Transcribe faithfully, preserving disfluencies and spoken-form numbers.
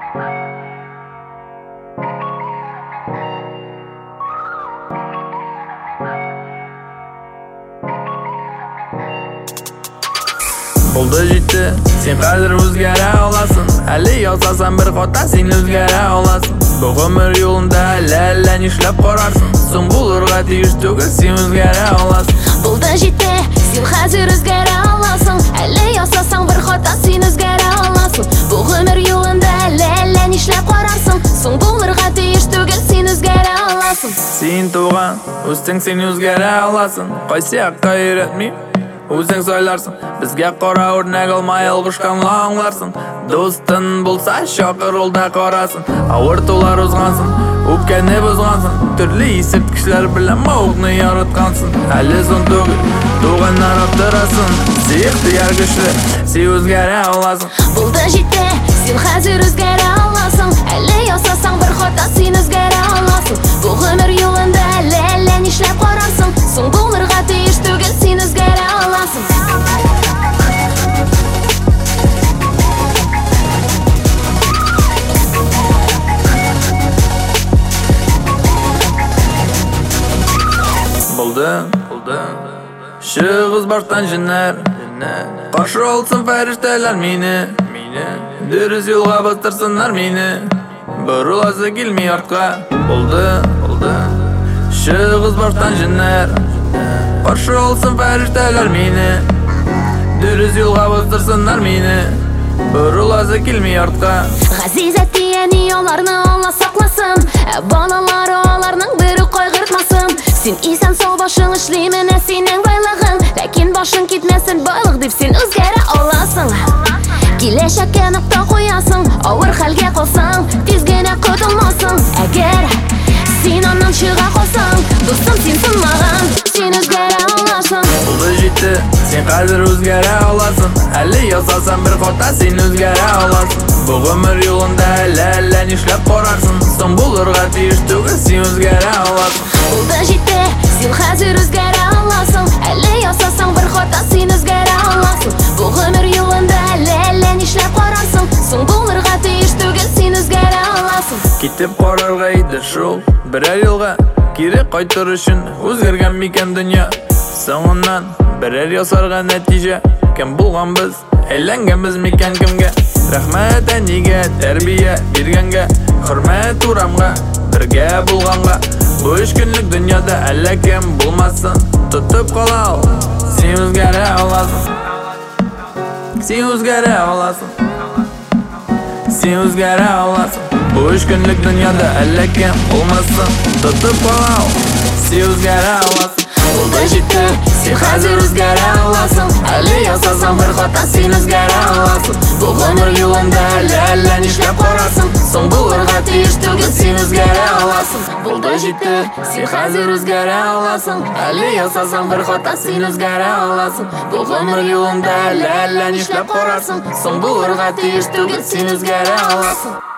Oldu жетті, сен қазір өзгере аласың. Әлі ясасаң бір қата, сен өзгере аласың. Бұл өмір жолында әлі-әлі нешлеп қарарсың. Соң болырға тиіс түгіл, сен өзгере аласың. Oldu жетті, сен қазір өзгере аласың. Әлі ясасаң бір қата, сен өзгере аласың. Бұл өмір жолында әлі-әлі нешлеп қарарсың. Соң болырға тиіс түгіл, сен өзгере аласың. Сен туған, өстің сен өзгере аласың. Қайсияққа үйретмей өзің сөйлерсің. Бізге қора өрнек алмай алғышқанла аңларсың. Достың болса шақыр ол да қарасын. Ауыр толар ұзғансың, өпкені бұзғансың. Түрлі есірткішлер білем мауқны яратқансың. Әлі сон түгіл, туғаннар аптырасың. Сиықты ергішлі, сен өзгере аласың. Oldu жетті, сен қазір өзгере аласың. Әлі ясасаң бір қата, сен өзгере аласың. Бұл өмір жолында әлі-әлі нешлеп қарарсың. Соң болырға тиіс түгіл, сен өзгере аласың. Болды, болды. Шығыз баштан жинар, қаршы олсын фәрештелер мені. Дұрыс жолға бастырсынар мені. Бұрыласы келмей артқа. Болды, болды. Шығыз баштан жинар, қаршы олсын фәрештелер мені. Дұрыс жолға бастырсынар мені. Бұрыласы келмей артқа. Ғазизат дияни оларны Алла сақласын. Балалары оларның бірі қойғыртмасын. Сен исән сол башың ішлеймін сенің байлығың. Ләкин башың кетмесін байлық деп сен өзгере аласың. Келешекке нұқта қоясың, ауыр хәлге қалсаң, тезгене құтылмасың. Әгер сен оннан шыға қалсаң, достым сенсің маған, сен өзгере аласың. Oldu жетті, сен қазір өзгере аласың. Әлі ясасаң бір қата, сен өзгере аласың. Бұл өмір жолында әлі-әлі нешлеп қарарсың. Соң болырға тиіс түгіл, сен өзгере аласың. Oldu жетті, сен қазір өзгере аласың. Әлі ясасаң бір қата, сен өзгере аласың. Бұл өмір жолында әлі-әлі нешлеп қарарсың. Соң болырға тиіс түгіл, сен өзгере аласың. Кетіп қарарға еді шол бірер жылға, керек қайтыр үшін өзгерген мекен дүния. Соңынан бірер ясарға нәтиже, кім болған біз, әйленген біз мекен кімге. Рахмет әнеге, тәрбие бергенге, құрмет ұрамға, бірге болғанға. Бұл үш күнлік дүнияда әлі кем болмасын. Тұтып қалал, сен өзгере аласың. Сен өзгере аласың. Сен өзгере аласың. Бұл үш күнлік дүнияда әлі кем болмасын. Тұтып қалал, сен өзгере аласың. Oldu жетті, сен қазір өзгере аласың. Әлі ясасаң бір қата, сен өзгере аласың. Бұл өмір жолында әлі-әлі нешлеп қарарсың. Соң болырға тиіс түгіл, сен өзгере аласың. Oldu жетті, сен қазір өзгере аласың. Әлі ясасаң бір қата, сен өзгере аласың. Бұл өмір жолында әлі-әлі нешлеп қарарсың. Соң болырға тиіс түгіл, сен өзгере аласың.